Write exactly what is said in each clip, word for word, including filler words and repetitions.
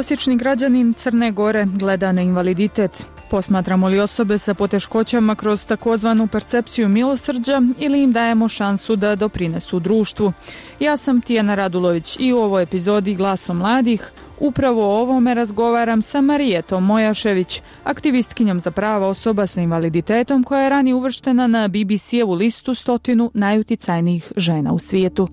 prosječni građanin Crne Gore gleda na invaliditet? Posmatramo li osobe sa poteškoćama kroz takozvanu percepciju milosrđa ili im dajemo šansu da doprinesu društvu? Ja sam Tijana Radulović i u ovoj epizodi Glasom mladih upravo o ovome razgovaram sa Marijetom Mojašević, aktivistkinjom za prava osoba sa invaliditetom koja je ranije uvrštena na B B C-evu listu stotinu najuticajnijih žena u svijetu.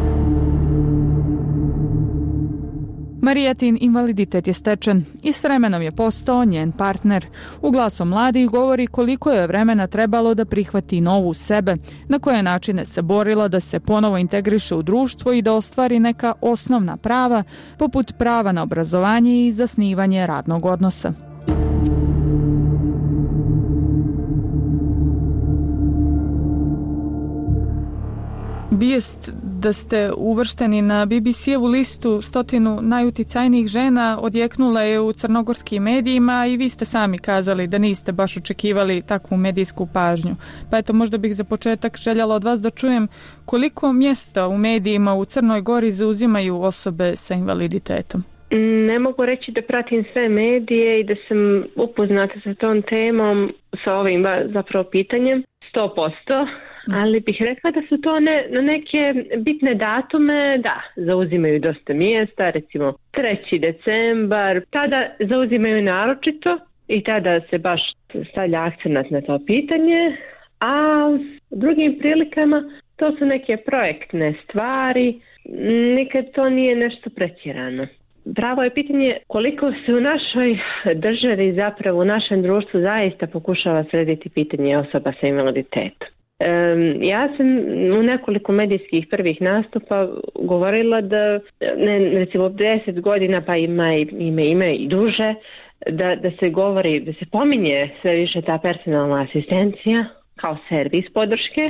Marijetin invaliditet je stečen i s vremenom je postao njen partner. U Glasom mladih govori koliko je vremena trebalo da prihvati novu sebe, na koje načine se borila da se ponovo integriše u društvo i da ostvari neka osnovna prava, poput prava na obrazovanje i zasnivanje radnog odnosa. Vijest da ste uvršteni na B B C-evu listu stotinu najuticajnijih žena odjeknula je u crnogorskim medijima i vi ste sami kazali da niste baš očekivali takvu medijsku pažnju. Pa eto, možda bih za početak željela od vas da čujem koliko mjesta u medijima u Crnoj Gori zauzimaju osobe sa invaliditetom. Ne mogu reći da pratim sve medije i da sam upoznata sa tom temom, sa ovim zapravo pitanjem, sto posto. Ali bih rekla da su to ne, na neke bitne datume, da, zauzimaju dosta mjesta, recimo treći decembar, tada zauzimaju naročito i tada se baš stavlja akcenat na to pitanje, a u drugim prilikama to su neke projektne stvari, nikad to nije nešto pretjerano. Pravo je pitanje koliko se u našoj državi, zapravo u našem društvu zaista pokušava srediti pitanje osoba sa invaliditetom. Um, ja sam u nekoliko medijskih prvih nastupa govorila da ne, recimo deset godina pa ima ima, ima i duže da, da se govori, da se pominje sve više ta personalna asistencija kao servis podrške.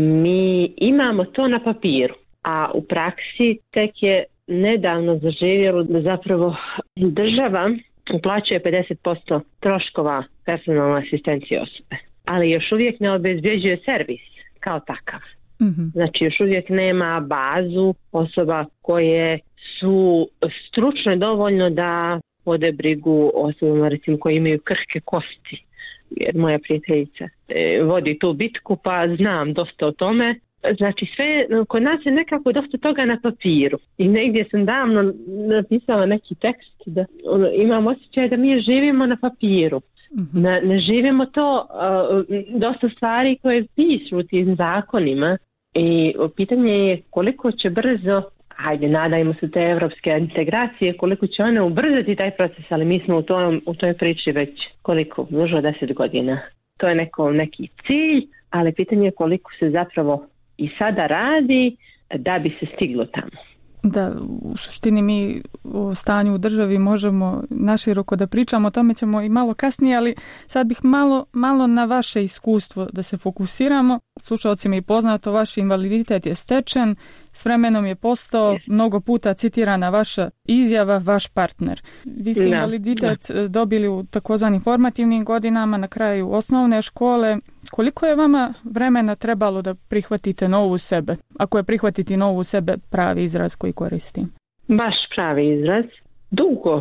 Mi imamo to na papiru, a u praksi tek je nedavno zaživjelo da zapravo država uplaćuje pedeset posto troškova personalne asistencije osobe, ali još uvijek ne obezbjeđuje servis kao takav. Mm-hmm. Znači još uvijek nema bazu osoba koje su stručne dovoljno da vode brigu osobama recimo koji imaju krhke kosti. Jer moja prijateljica e, vodi tu bitku pa znam dosta o tome. Znači sve, kod nas je nekako dosta toga na papiru. I negdje sam davno napisala neki tekst da ono, imam osjećaj da mi živimo na papiru. Ne, ne živimo to, uh, dosta stvari koje pišu u tim zakonima i pitanje je koliko će brzo, hajde nadajmo se te evropske integracije, koliko će one ubrzati taj proces, ali mi smo u, tom, u toj priči već koliko, duže od deset godina. To je neko, neki cilj, ali pitanje je koliko se zapravo i sada radi da bi se stiglo tamo. Da, u suštini mi o stanju u državi možemo naširoko da pričamo, o tome ćemo i malo kasnije, ali sad bih malo, malo na vaše iskustvo da se fokusiramo. Slušalcima je poznato, vaš invaliditet je stečen, s vremenom je postao mnogo puta citirana vaša izjava, vaš partner. Vi ste invaliditet da. dobili u takozvanim formativnim godinama, na kraju osnovne škole. Koliko je vama vremena trebalo da prihvatite novu sebe? Ako je prihvatiti novu sebe pravi izraz koji koristim? Baš pravi izraz. Dugo.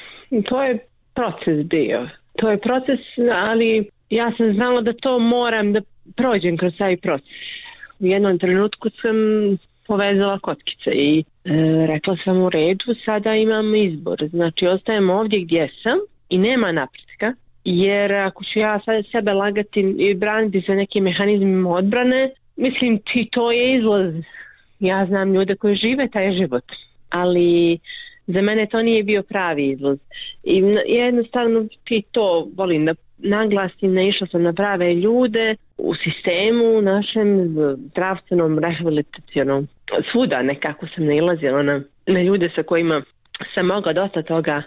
To je proces bio. To je proces, ali ja sam znala da to moram da prođem kroz taj proces. U jednom trenutku sam povezala kockice i e, rekla sam u redu, sada imam izbor. Znači ostajem ovdje gdje sam i nema napretka. Jer ako ću ja sad sebe lagati i braniti se nekim mehanizmima odbrane, mislim ti to je izlaz. Ja znam ljude koji žive taj život, ali za mene to nije bio pravi izlaz. I jednostavno ti to volim da naglasim, naišla sam na prave ljude u sistemu našem zdravstvenom, rehabilitacionom. Svuda nekako sam nailazila na, na ljude sa kojima sam mogla dosta toga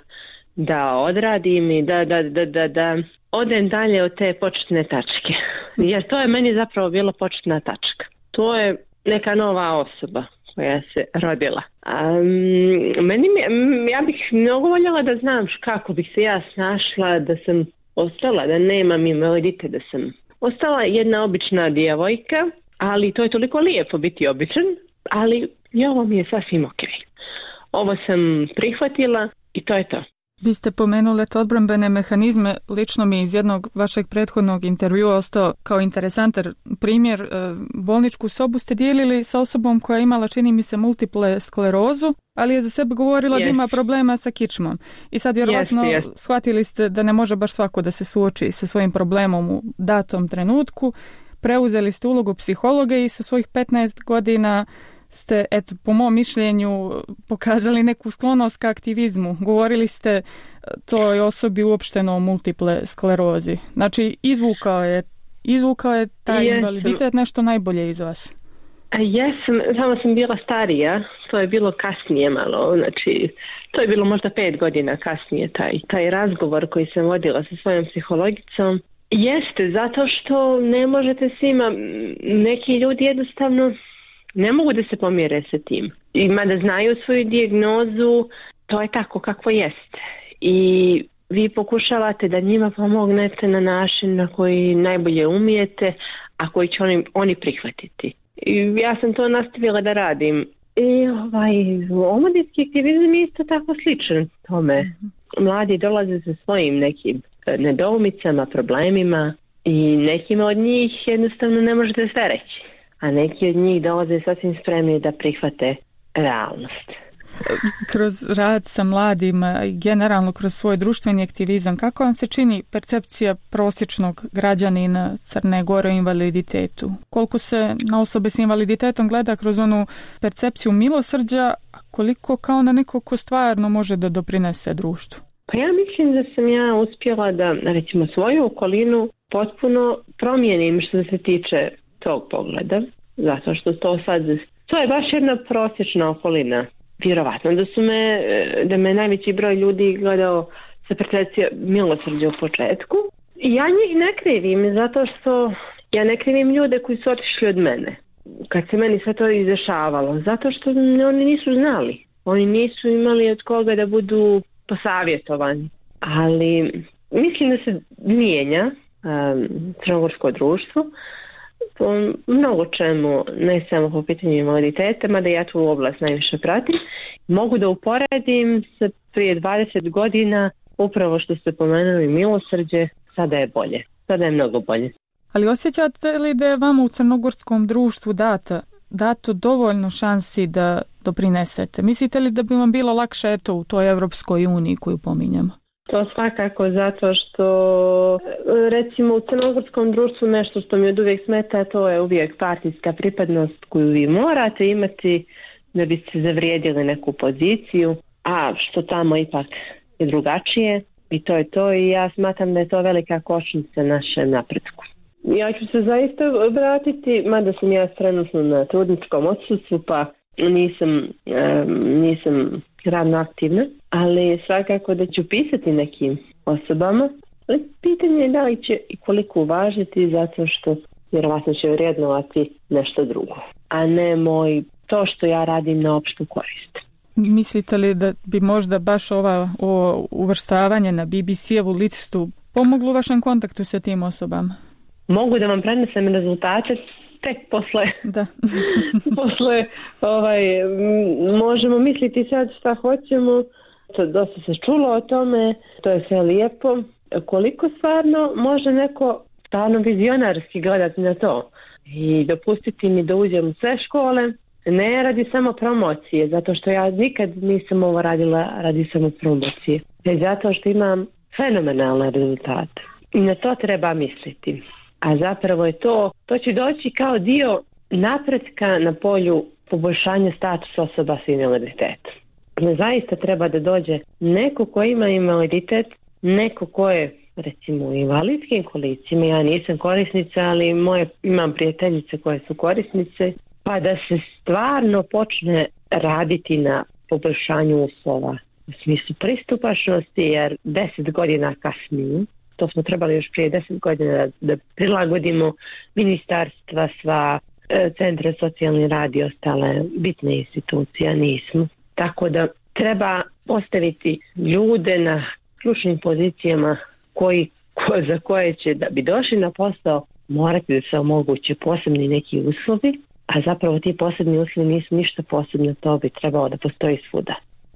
da odradim i da, da, da, da, da odem dalje od te početne tačke. Jer to je meni zapravo bila početna tačka. To je neka nova osoba koja se rodila. Um, meni, ja bih mnogo voljela da znam kako bih se ja snašla da sam ostala, da nemam invaliditet, da sam ostala jedna obična djevojka, ali to je toliko lijepo biti običan, ali i ovo mi je sasvim ok. Ovo sam prihvatila i to je to. Vi ste pomenuli te odbrambene mehanizme, lično mi iz jednog vašeg prethodnog intervjua ostao kao interesantan primjer. Bolničku sobu ste dijelili sa osobom koja je imala, čini mi se, multiple sklerozu, ali je za sebe govorila yes. da ima problema sa kičmom. I sad vjerojatno yes, yes. shvatili ste da ne može baš svako da se suoči sa svojim problemom u datom trenutku. Preuzeli ste ulogu psihologa i sa svojih petnaest godina ste, eto, po mom mišljenju, pokazali neku sklonost ka aktivizmu. Govorili ste toj osobi uopšteno o multiple sklerozi. Znači, izvukao je, izvukao je taj yes. invaliditet nešto najbolje iz vas. Jesam, samo sam bila starija, to je bilo kasnije malo, znači, to je bilo možda pet godina kasnije, taj, taj razgovor koji sam vodila sa svojom psihologicom. Jeste, zato što ne možete svima, neki ljudi jednostavno ne mogu da se pomire sa tim. I mada znaju svoju dijagnozu, to je tako kako jest. I vi pokušavate da njima pomognete na način na koji najbolje umijete, a koji će oni, oni prihvatiti. I ja sam to nastavila da radim. I ovaj, omladinski aktivizam je isto tako sličan tome. Mladi dolaze sa svojim nekim nedoumicama, problemima i nekima od njih jednostavno ne možete sve reći. A neki od njih dolaze sasvim spremni da prihvate realnost. Kroz rad sa mladima i generalno kroz svoj društveni aktivizam, kako vam se čini percepcija prosječnog građanina Crne Gore o invaliditetu? Koliko se na osobe s invaliditetom gleda kroz onu percepciju milosrđa, a koliko kao na neko ko stvarno može da doprinese društvu? Pa ja mislim da sam ja uspjela da, recimo, svoju okolinu potpuno promijenim što se tiče tog pogleda, zato što to sad, to je baš jedna prosječna okolina. Vjerovatno da su me, da me najveći broj ljudi gledao sa percepcijom milosrđa u početku. I ja njih ne krivim, zato što ja ne krivim ljude koji su otišli od mene. Kad se meni sve to izdešavalo, zato što oni nisu znali. Oni nisu imali od koga da budu posavjetovani. Ali mislim da se mijenja um, crnogorsko društvo po mnogo čemu, ne samo po pitanju invaliditeta, mada ja tu oblast najviše pratim. Mogu da uporedim sa prije dvadeset godina, upravo što ste pomenuli milosrđe, sada je bolje. Sada je mnogo bolje. Ali osjećate li da je vama u crnogorskom društvu data, dato dovoljno šansi da doprinesete? Mislite li da bi vam bilo lakše eto u toj Evropskoj uniji koju pominjamo? To svakako zato što, recimo, u crnogorskom društvu nešto što mi od uvijek smeta, to je uvijek partijska pripadnost koju vi morate imati da biste zavrijedili neku poziciju, a što tamo ipak je drugačije i to je to i ja smatram da je to velika kočnica našem napretku. Ja ću se zaista vratiti, mada sam ja trenutno na trudničkom odsustvu, pa nisam, nisam radno aktivna, ali svakako da ću pisati nekim osobama. Pitanje je da li će i koliko uvažiti, zato što vjerovatno će vrijednovati nešto drugo, a ne moj, to što ja radim na opštu korist. Mislite li da bi možda baš ova o, uvrštavanje na B B C-evu listu pomoglo u vašem kontaktu sa tim osobama? Mogu da vam prenesem rezultate tek posle, da. posle ovaj, možemo misliti sad šta hoćemo, to dosta se čulo o tome, to je sve lijepo. Koliko stvarno može neko stvarno vizionarski gledati na to i dopustiti mi da uđem u sve škole, ne radi samo promocije, zato što ja nikad nisam ovo radila radi samo promocije, već zato što imam fenomenalne rezultate i na to treba misliti. A zapravo je to, to će doći kao dio napretka na polju poboljšanja statusa osoba s invaliditetom. Zaista treba da dođe neko ko ima invaliditet, neko ko je recimo u invalidskim kolicima, ja nisam korisnica, ali moje, imam prijateljice koje su korisnice, pa da se stvarno počne raditi na poboljšanju uslova u smislu pristupačnosti, jer deset godina kasnije, to smo trebali još prije deset godina da, da prilagodimo ministarstva, sva e, centre socijalni rad i ostale bitne institucije, nismo. Tako da treba postaviti ljude na ključnim pozicijama koji, ko, za koje će da bi došli na posao morati da se omoguće posebni neki uslovi, a zapravo ti posebni uslovi nisu ništa posebno, to bi trebalo da postoji svuda.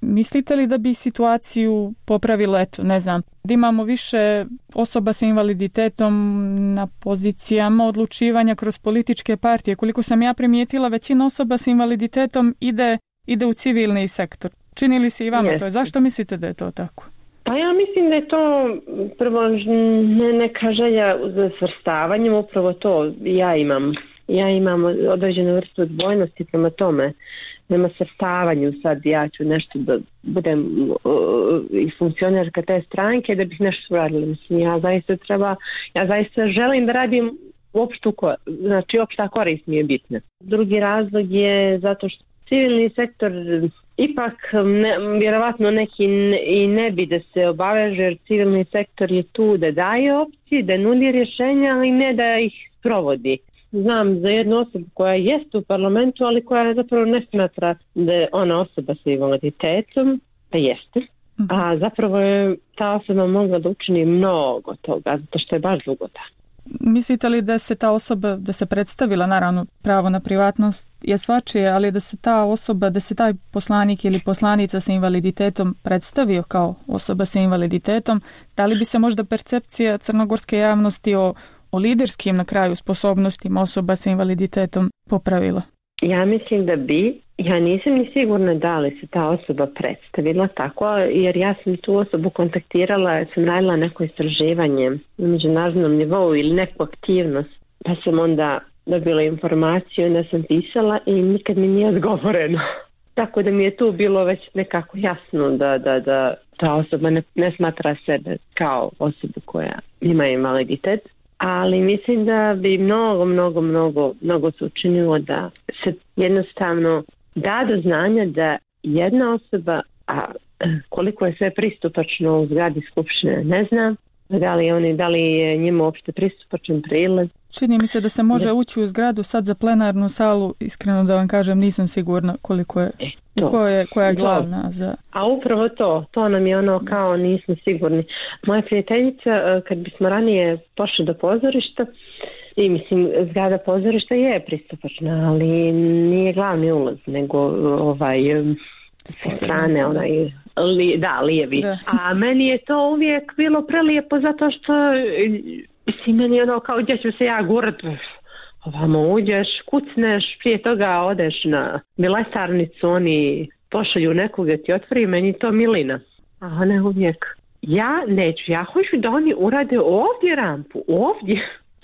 Mislite li da bi situaciju popravilo, eto, ne znam, da imamo više osoba sa invaliditetom na pozicijama odlučivanja kroz političke partije? Koliko sam ja primijetila, većina osoba sa invaliditetom ide, ide u civilni sektor. Čini li se i vama to? Zašto mislite da je to tako? Pa ja mislim da je to prvo ne, neka želja za svrstavanjem, upravo to ja imam. Ja imam određenu vrstu odbojnosti prema tome. Nema svrstavanju, sad ja ću nešto da budem uh, i funkcionerka te stranke da bih nešto uradila. Mislim, ja zaista treba, ja zaista želim da radim opštu, znači opšta korist mi je bitna. Drugi razlog je zato što civilni sektor ipak ne, vjerovatno neki ne, i ne bi da se obaveže, jer civilni sektor je tu da daje opcije, da nudi rješenja, ali ne da ih provodi. Znam za jednu osobu koja jeste u parlamentu, ali koja zapravo ne smatra da je ona osoba sa invaliditetom, da jeste. A zapravo je ta osoba mogla da učini mnogo toga, zato što je baš dugotrajna. Mislite li da se ta osoba, da se predstavila, naravno pravo na privatnost je svačije, ali da se ta osoba, da se taj poslanik ili poslanica sa invaliditetom predstavio kao osoba sa invaliditetom, da li bi se možda percepcija crnogorske javnosti o, o liderskim na kraju sposobnostima osoba sa invaliditetom popravila? Ja mislim da bi. Ja nisam ni sigurna da li se ta osoba predstavila tako, jer ja sam tu osobu kontaktirala, sam radila neko istraživanje na međunarodnom nivou ili neku aktivnost, pa sam onda dobila informaciju, da sam pisala i nikad mi nije odgovoreno. Tako da mi je tu bilo već nekako jasno da, da, da ta osoba ne, ne smatra sebe kao osobu koja ima invaliditet. Ali mislim da bi mnogo, mnogo, mnogo, mnogo se učinilo da se jednostavno da do znanja da jedna osoba, a koliko je sve pristupačno u zgradi skupštine, ne znam, da li, oni, da li je njima uopšte pristupačan prilaz. Čini mi se da se može ući u zgradu sad za plenarnu salu, iskreno da vam kažem, nisam sigurna koliko je, e, ko je, koja je glavna. Za... A upravo to, to nam je ono kao nismo sigurni. Moja prijateljica, kad bismo ranije pošli do pozorišta, i mislim, zgrada pozorišta je pristupačna, ali nije glavni ulaz, nego ovaj, sa strane, onaj, li, da, lijevi. Da. A meni je to uvijek bilo prelijepo zato što, mislim, meni je ono kao gdje ću se ja gurat, ovamo uđeš, kucneš, prije toga odeš na milestarnicu, oni pošalju nekoga ti otvori, meni to milina. A ona je uvijek, ja neću, ja hoću da oni urade ovdje rampu, ovdje.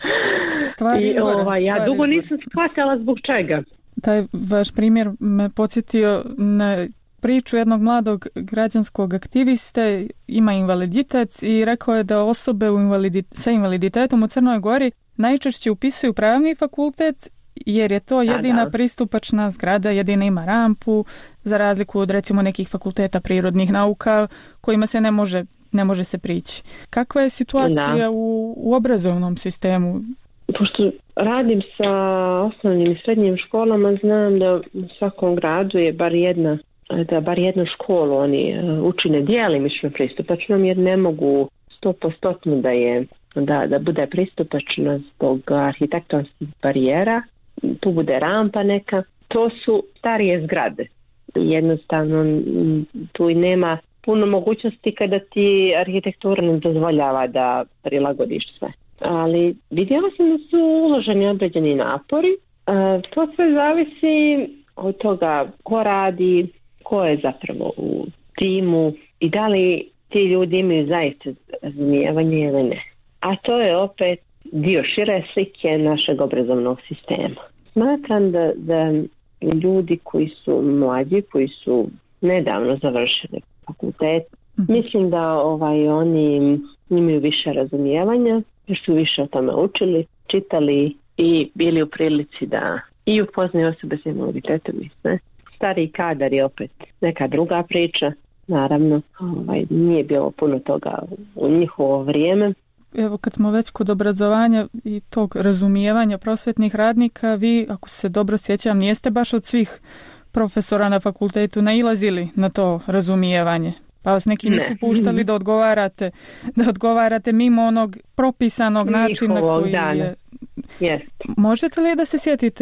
Stvar I izbora, ova, ja stvar dugo izbora. nisam shvatila zbog čega. Taj vaš primjer me podsjetio na priču jednog mladog građanskog aktiviste, ima invaliditet i rekao je da osobe u invalidi, sa invaliditetom u Crnoj Gori najčešće upisuju pravni fakultet jer je to jedina da, da. pristupačna zgrada, jedina ima rampu, za razliku od recimo nekih fakulteta prirodnih nauka kojima se ne može ne može se prići. Kakva je situacija u, u obrazovnom sistemu? Pošto radim sa osnovnim i srednjim školama, znam da u svakom gradu je bar jedna, da bar jednu školu oni učine djelimično pristupačnom, jer ne mogu sto posto da je da, da bude pristupačno zbog arhitektonskih barijera, tu bude rampa neka. To su starije zgrade. Jednostavno tu i nema puno mogućnosti kada ti arhitektura ne dozvoljava da prilagodiš sve. Ali vidjela sam da su uloženi određeni napori. E, to sve zavisi od toga ko radi, ko je zapravo u timu i da li ti ljudi imaju zaista razumijevanje ili ne. A to je opet dio šire slike našeg obrazovnog sistema. Smatram da, da ljudi koji su mlađi, koji su nedavno završili fakultet, mm-hmm. mislim da ovaj, oni imaju više razumijevanja, jer su više o tome učili, čitali i bili u prilici da i upoznaju osobe s invaliditetom. Stariji kadar je opet neka druga priča, naravno, ovaj, nije bilo puno toga u njihovo vrijeme. Evo, kad smo već kod obrazovanja i tog razumijevanja prosvetnih radnika, vi, ako se dobro sjećam, nijeste baš od svih profesora na fakultetu nailazili na to razumijevanje. Pa vas neki nisu puštali da odgovarate, da odgovarate mimo onog propisanog načina njihovog koji dana. je... Yes. Možete li da se sjetite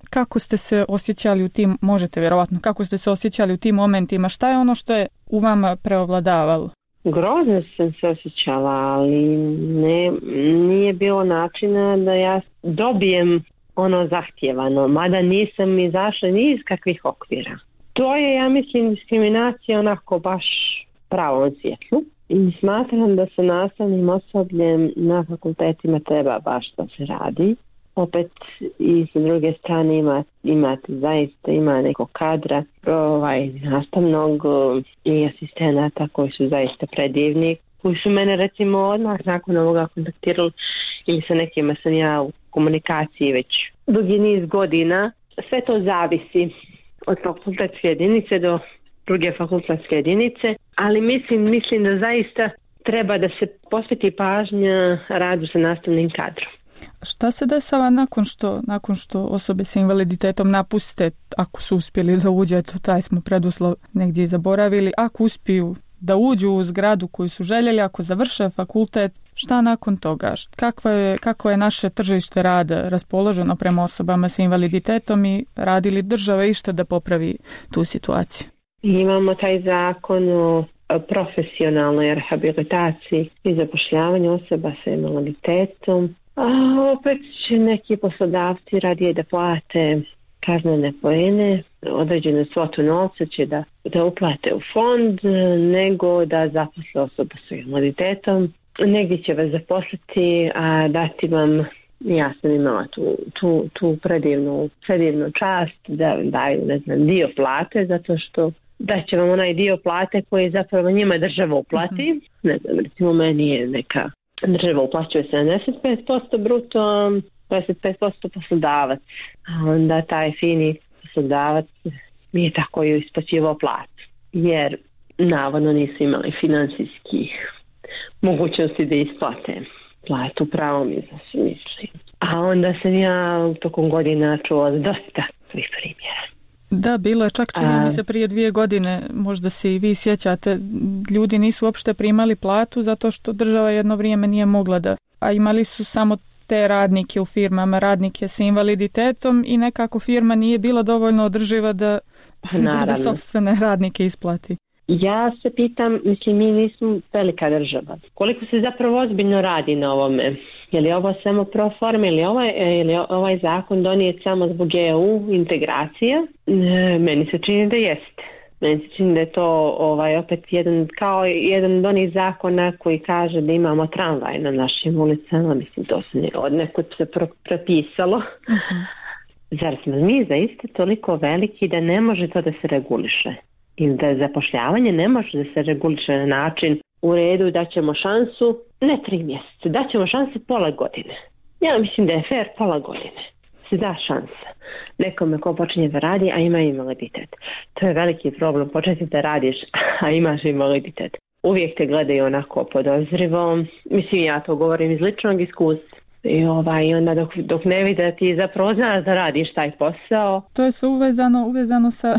kako ste se osjećali u tim, možete vjerovatno, kako ste se osjećali u tim momentima, šta je ono što je u vama preovladavalo? Grozno sam se osjećala, ali ne, nije bilo načina da ja dobijem ono zahtjevano, mada nisam izašla ni iz kakvih okvira. To je, ja mislim, diskriminacija onako baš pravom svjetlu. I smatram da sa nastavnim osobljem na fakultetima treba baš da se radi. Opet i sa druge strane ima, imate zaista ima neko kadra ovaj, nastavnog i asistenata koji su zaista predivni, koji su mene recimo odmah nakon ovoga kontaktirali ili sa nekima sam ja u komunikaciji već dugi niz godina. Sve to zavisi od fakultetske jedinice do druge fakultetske jedinice, ali mislim, mislim da zaista treba da se posveti pažnja radu sa nastavnim kadrom. Šta se dešava nakon što, nakon što osobe sa invaliditetom napuste, ako su uspjeli da uđe, to taj smo preduslov negdje zaboravili, ako uspiju da uđu u zgradu koju su željeli, ako završe fakultet, šta nakon toga? Kakvo je, kako je naše tržište rada raspoloženo prema osobama sa invaliditetom i radi li država išta da popravi tu situaciju? Imamo taj zakon o profesionalnoj rehabilitaciji i zapošljavanju osoba sa invaliditetom. A opet će neki poslodavci radije da plate kaznene poene, određenu svotu novca će da, da uplate u fond, nego da zaposle osobu sa invaliditetom. Negdje će vas zaposliti, a dati vam, ja sam imala tu, tu, tu predivnu, predivnu čast da daju, ne znam, dio plate, zato što da će vam onaj dio plate koji zapravo njima država uplati. Mm-hmm. Ne znam, recimo meni je neka država uplaćuje sedamdeset pet posto bruto, dvadeset pet posto poslodavac. A onda taj fini poslodavac mi je tako ju isplaćivao platu. Jer navodno nisu imali financijskih mogućnosti da isplate platu u pravom iznosu, mislim. A onda sam ja tokom godina čula dosta svih primjera. Da, bilo je čak čini mi se prije dvije godine, možda se i vi sjećate, ljudi nisu uopšte primali platu zato što država jedno vrijeme nije mogla da, a imali su samo te radnike u firmama, radnike sa invaliditetom i nekako firma nije bila dovoljno održiva da, da, da sopstvene radnike isplati. Ja se pitam, mislim, mi nismo velika država. Koliko se zapravo ozbiljno radi na ovome? Je li ovo samo pro forme ili ovaj, ili ovaj zakon donijet samo zbog E U integracija? E, meni se čini da jeste. Meni se čini da je to ovaj, opet jedan, kao jedan od onih zakona koji kaže da imamo tramvaj na našim ulicama. Mislim, to se ne, od nekud se pro, propisalo. Uh-huh. Zar smo mi zaista toliko veliki da ne može to da se reguliše? I da zapošljavanje ne može da se reguliše na način u redu da ćemo šansu, ne tri mjeseca, da ćemo šanse pola godine. Ja mislim da je fair pola godine. Se da šansa nekome ko počinje da radi, a ima invaliditet. To je veliki problem, početi da radiš, a imaš invaliditet. Uvijek te gledaju onako podozrivo. Mislim, ja to govorim iz ličnog iskustva. I ovaj, onda dok, dok ne vidi da ti zapravo znaš da radiš taj posao. To je sve uvezano, uvezano sa,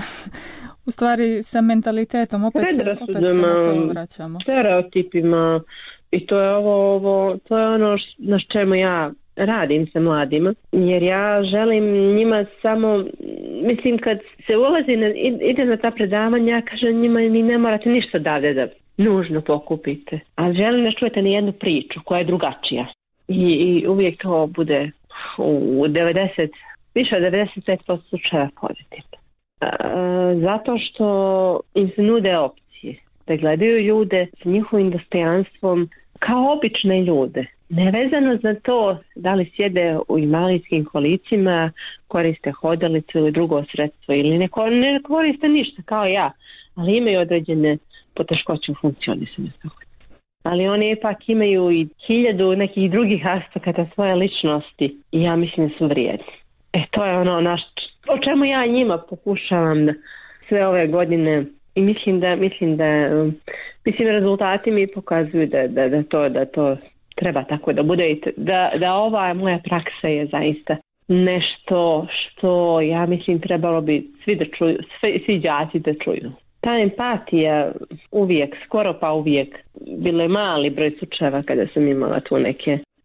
u stvari sa mentalitetom. Opet se, opet se na to vraćamo. Stereotipima. I to je ovo, ovo, to je ono na čemu ja radim sa mladima. Jer ja želim njima samo, mislim kad se ulazi, na, ide na ta predavanja, ja kažem njima ni ne morate ništa davde da nužno pokupite. Ali želim da čujete ni jednu priču koja je drugačija. I, i uvijek to bude u devedeset, više od devedeset pet posto slučaja pozitivno. E, zato što im se nude opcije. Da gledaju ljude s njihovim dostojanstvom kao obične ljude. Nevezano za to da li sjede u invalidskim kolicima, koriste hodalicu ili drugo sredstvo ili ne, ne koriste ništa kao ja, ali imaju određene poteškoće u funkcionisanju. Ali oni ipak imaju i hiljadu nekih drugih aspekata svoje ličnosti i ja mislim da su vrijedni. E to je ono naš, o čemu ja njima pokušavam da sve ove godine i mislim da mislim da mislim rezultati mi pokazuju da, da, da to da to treba tako da bude i da, da ova moja praksa je zaista nešto što ja mislim trebalo bi svi da čuju, svi, svi đaci da čuju. Ta empatija uvijek, skoro pa uvijek, bilo je mali broj slučajeva kada sam imala tu neke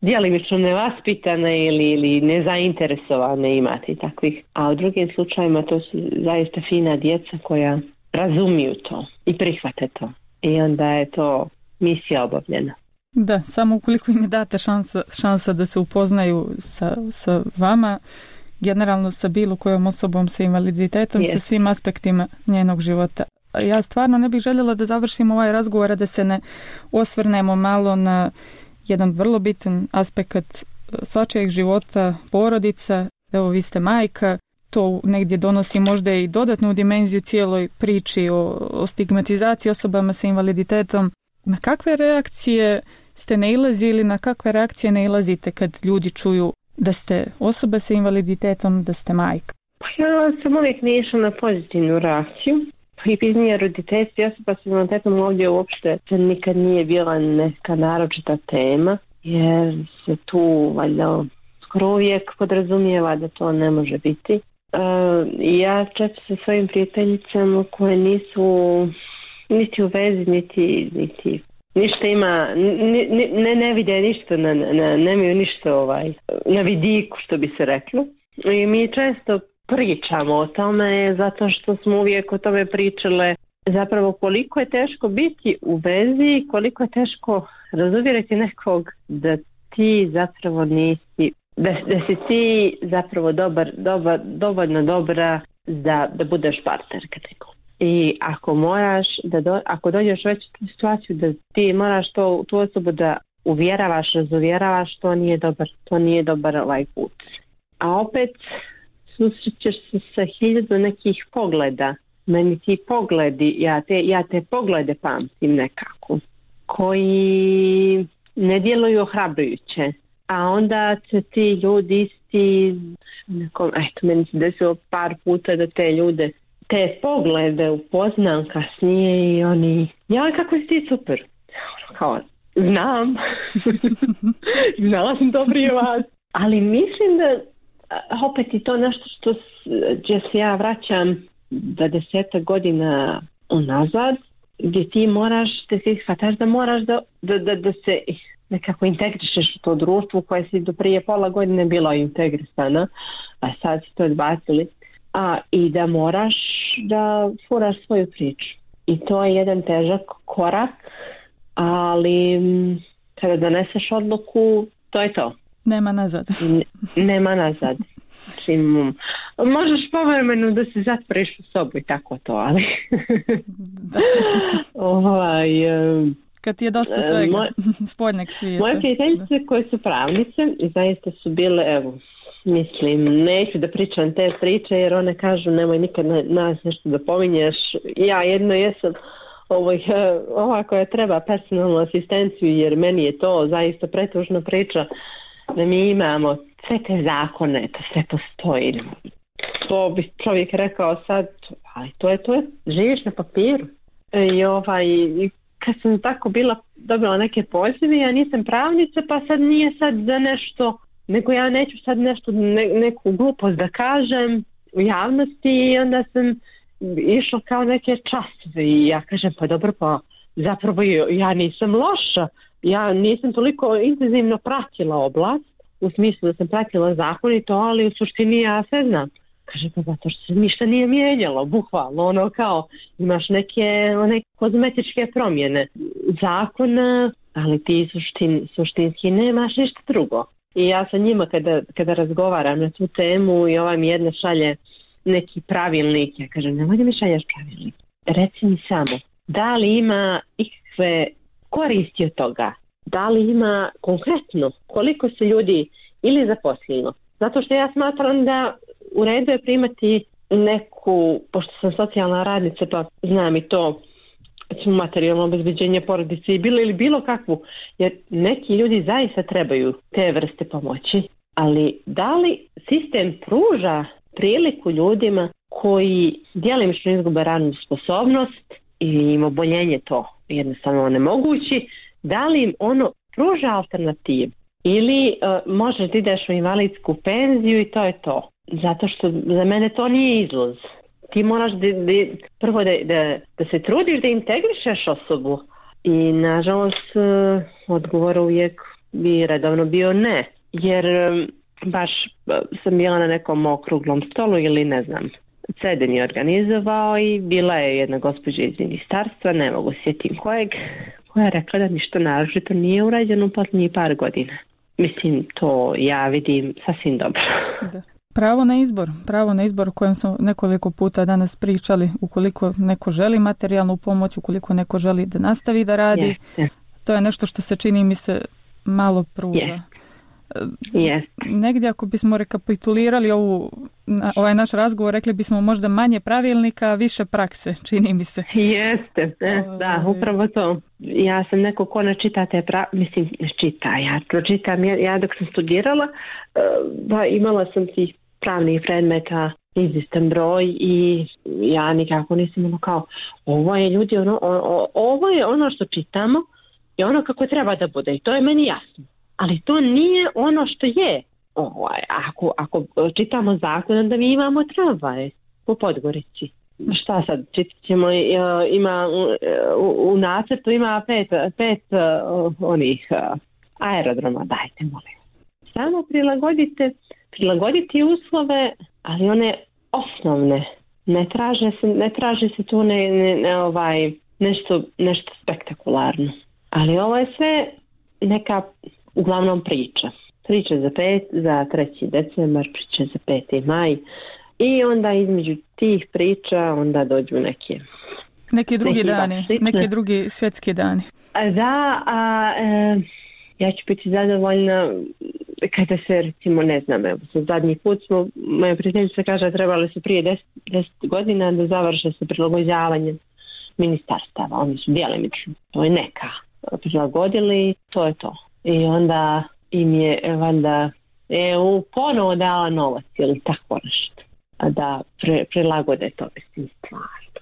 djelimično nevaspitane ili, ili nezainteresovane imati takvih. A u drugim slučajima to su zaista fina djeca koja razumiju to i prihvate to. I onda je to misija obavljena. Da, samo ukoliko im je date šansa, šansa da se upoznaju sa, sa vama, generalno sa bilo kojom osobom sa invaliditetom, yes. sa svim aspektima njenog života. Ja stvarno ne bih željela da završim ovaj razgovor, a da se ne osvrnemo malo na jedan vrlo bitan aspekt svačijeg života, porodica. Evo, vi ste majka, to negdje donosi možda i dodatnu dimenziju cijeloj priči o, o stigmatizaciji osobama sa invaliditetom. Na kakve reakcije ste nailazili, na kakve reakcije nailazite kad ljudi čuju da ste osoba sa invaliditetom, da ste majka? Ja sam uvijek naišla na pozitivnu reakciju. I pitanje roditeljstva i osoba sa invaliditetom ovdje uopšte nikad nije bila neka naročita tema, jer se tu valjda skoro uvijek podrazumijeva da to ne može biti. Uh, ja često sa svojim prijateljicama koje nisu niti u vezi, niti, niti ništa ima, ne, ne, ne vide ništa, ne, ne, nemaju ništa ovaj, na vidiku, što bi se reklo. I mi često pričamo o tome zato što smo uvijek o tome pričale, zapravo koliko je teško biti u vezi, koliko je teško razuvjeriti nekog da ti zapravo nisi, da, da si ti zapravo dobar, dobar, dovoljno dobra da, da budeš partnerka nekog. I ako moraš, da do, ako dođeš već u tu situaciju da ti moraš to, tu osobu da uvjeravaš, razuvjeravaš, to nije dobar, to nije dobar ovaj put. A opet susrećeš se sa hiljadu nekih pogleda. Meni ti pogledi, ja te, ja te poglede pamtim nekako, koji ne djeluju ohrabrujuće. A onda se ti ljudi isti, nekom, eto, meni se desilo par puta da te ljude, te poglede upoznam kasnije i oni, ja, kako si ti super. Kao, znam, znala sam to prije vas. Ali mislim da opet je to nešto što gdje se ja vraćam dvadeset godina unazad, gdje ti moraš, da ti shvataš da moraš da, da, da, da se nekako integrišeš u to društvo koje si do prije pola godine bilo integrisana, a sad si to odbacili, a i da moraš da furaš svoju priču. I to je jedan težak korak, ali kada doneseš odluku, to je to. Nema nazad. Ne, nema nazad. Čim, možeš povremeno da se zatvoriš u sobu i tako to, ali... ovaj, kad ti je dosta svega, moj, spoljnog svijeta. Moje prijateljice koje su pravnice i zaista su bile, evo, mislim, neću da pričam te priče jer one kažu nemoj nikad na, nas nešto da pominješ. Ja jedno jesam ovoj, ova koja treba personalnu asistenciju jer meni je to zaista pretužna priča da mi imamo sve te zakone, to sve postoji. To bi čovjek rekao sad, ali to je, to je, živiš na papiru. I ovaj, kad sam tako bila, dobila neke pozive, ja nisam pravnica, pa sad nije sad za nešto, nego ja neću sad nešto, ne, neku glupost da kažem u javnosti i onda sam išla kao neke časove i ja kažem, pa dobro, pa zapravo ja nisam loša, ja nisam toliko intenzivno pratila oblast, u smislu da sam pratila zakon i to, ali u suštini ja sve znam. Kaže, pa zato što se ništa nije mijenjalo, bukvalno, ono kao imaš neke one kozmetičke promjene zakona, ali ti suštin, suštinski nemaš ništa drugo. I ja sa njima kada, kada razgovaram na tu temu i ova mi jedna šalje neki pravilnik, ja kažem, nemoj da mi šalješ pravilnik, reci mi samo, da li ima ikakve koristi od toga? Da li ima konkretno koliko se ljudi ili zaposlilo? Zato što ja smatram da u redu je primati neku, pošto sam socijalna radnica pa znam i to, materijalno obezbeđenje porodice i bilo ili bilo kakvu, jer neki ljudi zaista trebaju te vrste pomoći, ali da li sistem pruža priliku ljudima koji djelimično izgube radnu sposobnost ili im oboljenje to jednostavno onemogući, da li im ono pruža alternativu ili uh, možeš da ideš u invalidsku penziju i to je to. Zato što za mene to nije izlaz. Ti moraš da, da, prvo da, da, da se trudiš da integrišeš osobu i nažalost uh, odgovor uvijek bi redovno bio ne, jer baš sam bila na nekom okruglom stolu ili ne znam, Ceden je organizovao i bila je jedna gospođa iz ministarstva, ne mogu sjetim kojeg, koja je rekla da ništa naročito nije urađeno u posljednjih par godina. Mislim, to ja vidim sasvim dobro. Da. Pravo na izbor, pravo na izbor o kojem smo nekoliko puta danas pričali, ukoliko neko želi materijalnu pomoć, ukoliko neko želi da nastavi da radi, yes, yes. To je nešto što se čini mi se malo pruža. Yes. Yes. Negdje ako bismo rekapitulirali ovu, ovaj naš razgovor, rekli bismo možda manje pravilnika, više prakse, čini mi se. Jeste, ne, da, upravo to. Ja sam neko ko ne čita te pra... mislim, ne čita, ja pročitam, ja, ja dok sam studirala, ba, imala sam tih pravnih predmeta izvjestan broj i ja nikako nisam ono kao, ovo je ljudi, ono, o, ovo je ono što čitamo i ono kako treba da bude i to je meni jasno. Ali to nije ono što je. Ovaj, ako, ako čitamo zakon, da mi imamo tramvaje po Podgorici. Šta sad, čitat ćemo, ima, u, u nacrtu ima pet, pet uh, onih uh, aerodroma, dajte molim. Samo prilagodite, prilagoditi uslove, ali one osnovne. Ne traže se, ne traže se tu ne, ne, ne, ovaj, nešto, nešto spektakularno. Ali ovo je sve neka uglavnom priča. Priča za, pet, za treći decembar, priča za peti maj i onda između tih priča onda dođu neke... Neki drugi neki dani, neki drugi svjetski dani. A da, a, e, ja ću biti zadovoljna kada se, recimo, ne znam, evo, zadnji put smo, moja prijateljica kaže, trebali su prije deset, deset godina da završe se prilagođavanjem ministarstava. Oni su djelimično, to je neka, prilagodili, to je to. I onda im je valjda E U ponovo dala novac ili tako nešto da pre, prilagode to, mislim, stvarno.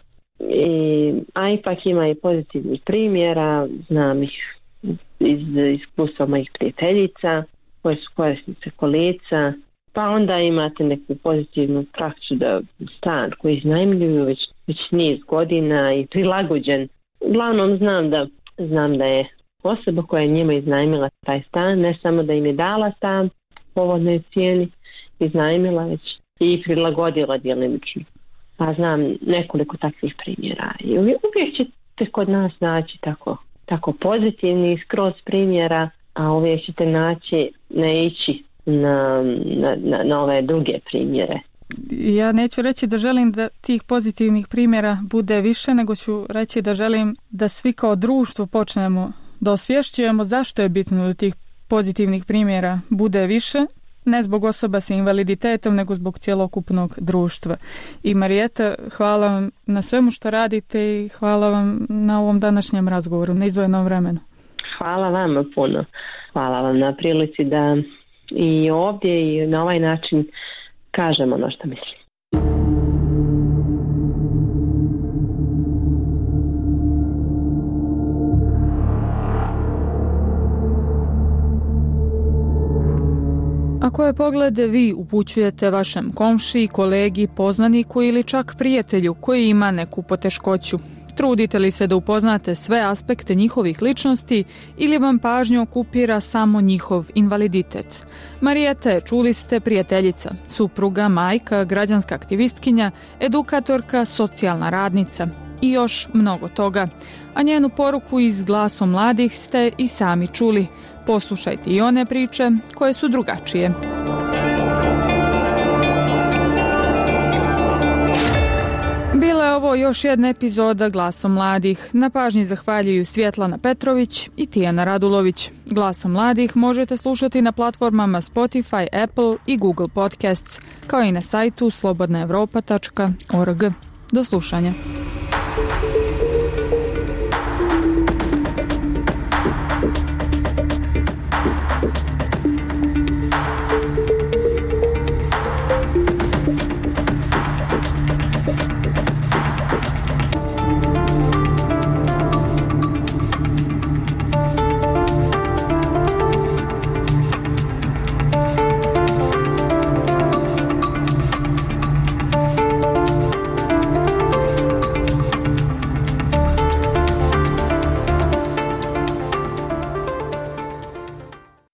I, a ipak ima i pozitivnih primjera, znam ih iz iskustva mojih prijateljica koje su korisnice kolica, pa onda imate neku pozitivnu praksu da stan koji iznajmljuju već, već niz godina i prilagođen. Uglavnom znam da, znam da je osoba koja je njima iznajmila taj stan, ne samo da im je dala stan po povoljnoj cijeni, iznajmila već i prilagodila djelimično. Pa znam nekoliko takvih primjera. I uvijek ćete kod nas naći tako, tako pozitivni skroz primjera, a uvijek ćete naći, ne ići na, na, na, na ove druge primjere. Ja neću reći da želim da tih pozitivnih primjera bude više, nego ću reći da želim da svi kao društvo počnemo da osvješćujemo zašto je bitno da tih pozitivnih primjera bude više, ne zbog osoba sa invaliditetom, nego zbog cjelokupnog društva. I Marijeta, hvala vam na svemu što radite i hvala vam na ovom današnjem razgovoru, na izdvojenom vremenu. Hvala vama puno. Hvala vam na prilici da i ovdje i na ovaj način kažem ono što mislim. A koje poglede vi upućujete vašem komšiji, kolegi, poznaniku ili čak prijatelju koji ima neku poteškoću? Trudite li se da upoznate sve aspekte njihovih ličnosti ili vam pažnju okupira samo njihov invaliditet? Marijeta je, čuli ste, prijateljica, supruga, majka, građanska aktivistkinja, edukatorka, socijalna radnica i još mnogo toga. A njenu poruku iz Glasom mladih ste i sami čuli. Poslušajte i one priče koje su drugačije. Bila je ovo još jedna epizoda Glasom mladih. Na pažnji zahvaljuju Svjetlana Petrović i Tijana Radulović. Glasom mladih možete slušati na platformama Spotify, Apple i Google Podcasts, kao i na sajtu slobodna europa tačka org. Do slušanja.